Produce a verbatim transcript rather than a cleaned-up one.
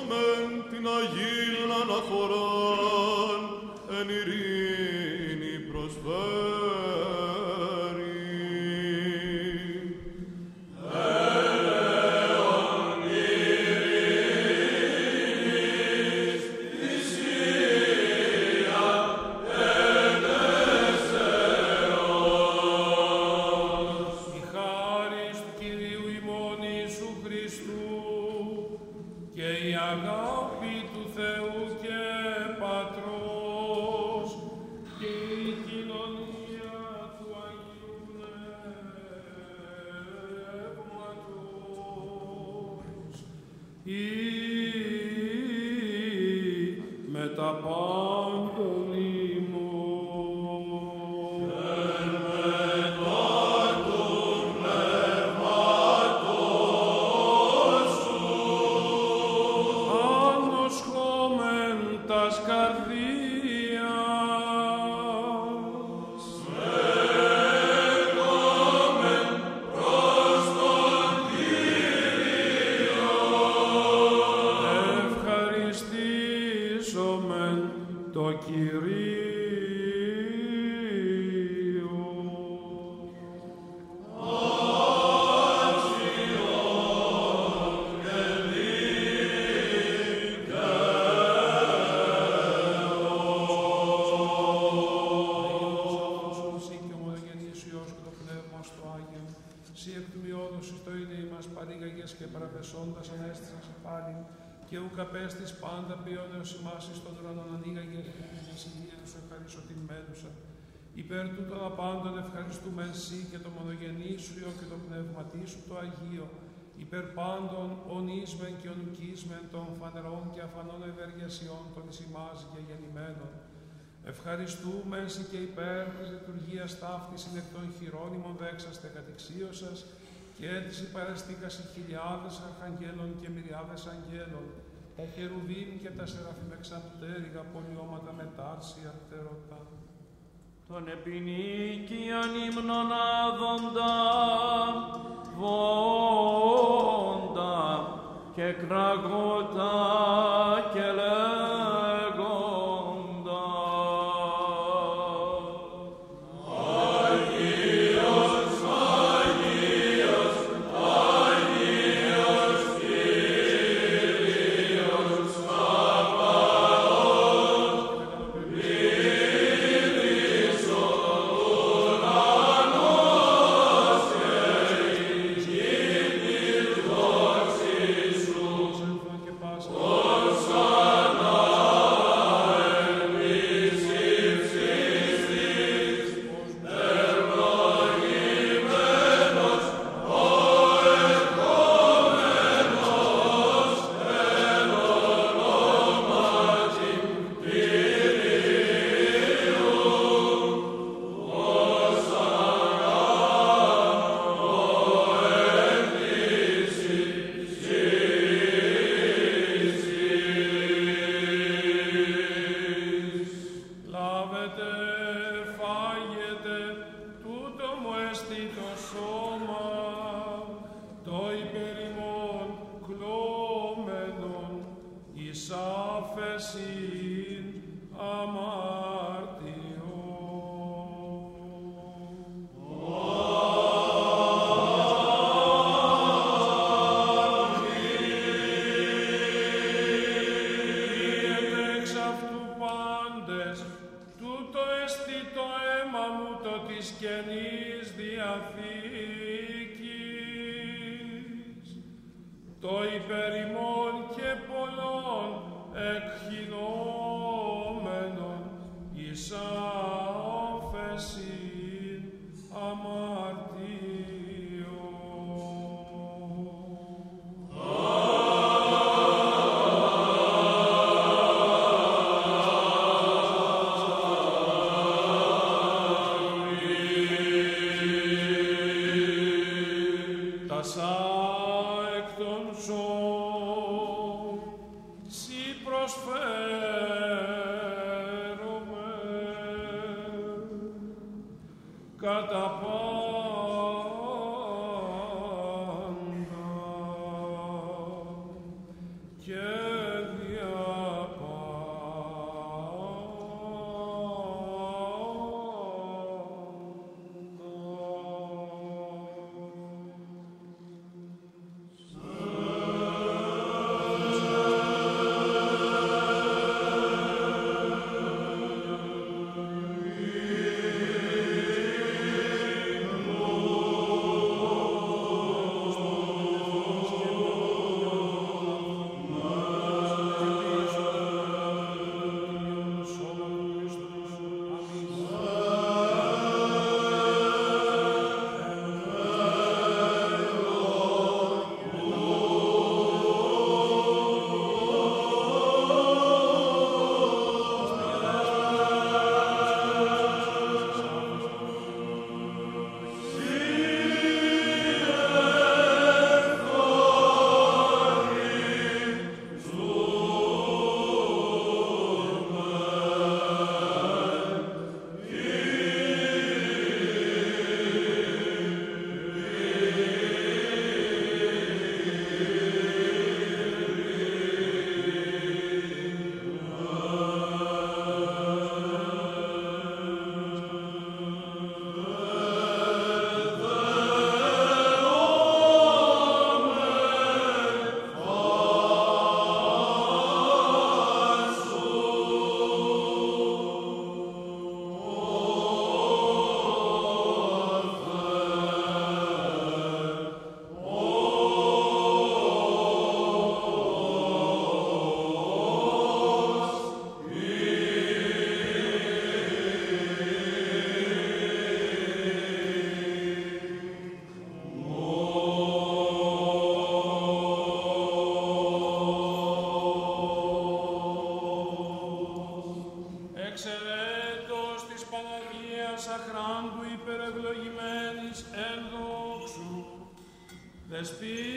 μεν την Αγίαν αναφοράν εν ειρήνη προσφέρει. Ελέον ειρήνης θυσία ελεύσεως. Η χάρις του Κυρίου ημών Ιησού Χριστού και η αγάπη του Θεού και Πατρός και η κοινωνία του Αγίου Πνεύματος ή με τα πάντων ημών. Ανοσχόμεν τας καρδίας, Λέγομεν προς τον Κύριο. ευχαριστήσομεν το Κυρίο. Συ και ομολογενής Υιός και το Πνεύμα στο Άγιον, συ εκ του μειώδωσης το είναι ημάς παρήγαγες και παραπεσόντας ανέστησας πάλι, και ουκ απέστης πάντα ποιόνεως ημάς εις των ουρανών ανοίγαγες και την ασυλία σου ευχαριστημένουσα. Υπέρ τούτων απάντων ευχαριστούμε εσύ και το μονογενή σου Υιό και το πνεύματί σου το Αγίο, υπέρ πάντων ονίσμεν και ονουκίσμεν των φανερών και αφανών ευεργεσιών των εις ημάς γεννημένων. Ευχαριστούμε εσύ και υπέρ της λειτουργίας ταύτης είναι εκ των χειρόνιμων δέξαστε κατηξίωσας και της υπαρεστήκας χιλιάδες αρχαγγέλων και μυριάδες αγγέλων, τα χερουβίμ και τα σεραφείμ εξαπτέρυγα πολιώματα μετάρσια πτερωτά. Τον επινίκιαν ύμνον άδοντα, βόντα και κραγότα και λέγοντα. Αγίος, Αγίος, Αγίος Κύριος Σαββαώθ, πλήρης ο ουρανός και η γη της δόξης σου. Και πάσα Ωσανά εν εις ύψης της, ευλογημένος ο ερχόμενος εν ονόματι Κυρίου. Ωσανά ο εν εις ύψης. λάβετε, φάγετε, τούτο μου έστι το σώμα, το υπερημών κλώμενον, εις άφεσιν αμάρτιον. Πίετε εξ αυτού πάντες, τούτο έστι το αίμα μου το της Καινής Διαθήκης, το υπερημών και πολλών εκχυνόμενων εις άφεσιν αμαρτίων. Τασά εκ των ζώων, σοι προσφέρομαι, κατά πάντα και Δεσποί